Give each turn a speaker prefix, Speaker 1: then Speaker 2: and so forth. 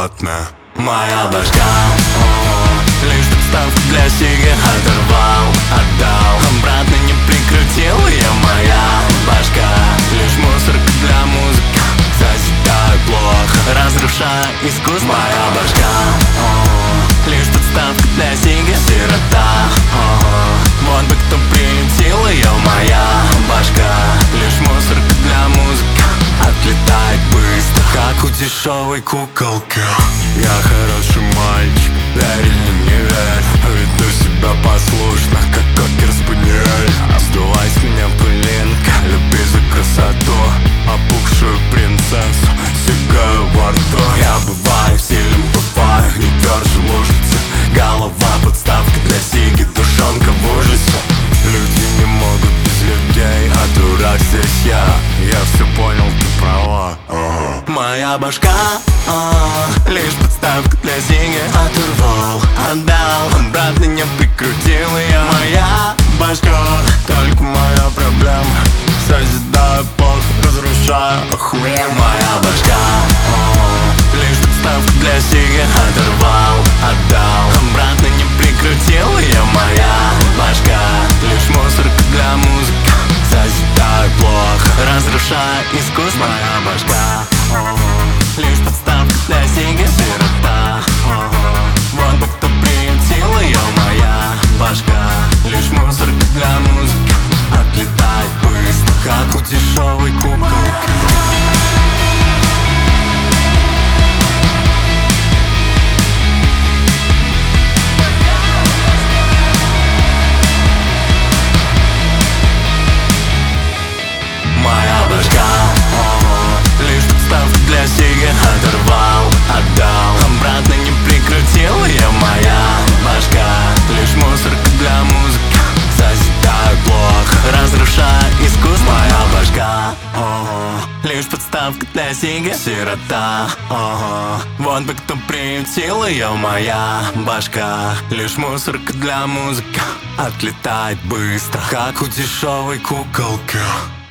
Speaker 1: бесплатно.
Speaker 2: Моя башка, лишь подставка для сиги. Оторвал, отдал, обратно не прикрутил. Я моя башка, лишь мусорка для музыки. Созидаю плохо, разрушая искусство. Моя башка, лишь подставка для сиги. Сирота, вот бы кто приютил ее. Моя башка, лишь мусорка для музыки. Отлетает быстро, как у дешевой куколки.
Speaker 1: Я хороший мальчик, верь или не верь, веду себя послушно, как кокер-спаниель. Сдувай с меня пылинка, люби за красоту, опухшую принцессу сигаю во рту.
Speaker 2: Я бываю сильным, бываю не тверже лужицы. Голова подставка для сиги, душонка в ужасе.
Speaker 1: Люди не могут без людей, а дурак здесь я все понял, ты права.
Speaker 2: Моя башка, лишь подставка для сиги. Оторвал, отдал, обратно не прикрутил ее. Моя башка, только моя проблема. Созидаю плохо, разрушаю охуенно. Моя башка, лишь подставка для сиги. Оторвал, отдал, обратно не прикрутил ее. Моя башка, лишь мусорка для музыки. Созидаю плохо, разрушая искусство. Моя башка, лишь подставка для сиги. Сирота, вот бы кто приютил ее. Моя башка, лишь мусорка для музыки. Отлетает быстро, как у дешевой куколки. Моя башка, лишь подставка для сиги. Оторвал, отдал, обратно не прикрутил. Я моя башка, лишь мусорка для музыки. Созидаю плохо, разрушая искусство. Моя башка, лишь подставка для сиги. Сирота, вот бы кто приютил ее. Моя башка, лишь мусорка для музыки. Отлетает быстро, как у дешевой куколки.